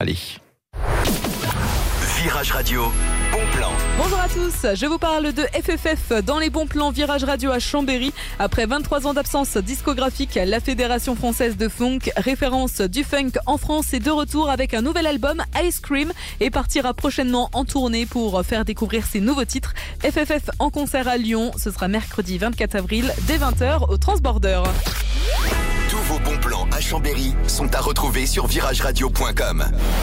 aller. Virage Radio, bon plan. Bonjour à tous, je vous parle de FFF dans les bons plans Virage Radio à Chambéry. Après 23 ans d'absence discographique, la Fédération française de funk, référence du funk en France, est de retour avec un nouvel album, Ice Cream, et partira prochainement en tournée pour faire découvrir ses nouveaux titres. FFF en concert à Lyon, ce sera mercredi 24 avril dès 20h au Transborder. Tous vos bons plans à Chambéry sont à retrouver sur virageradio.com.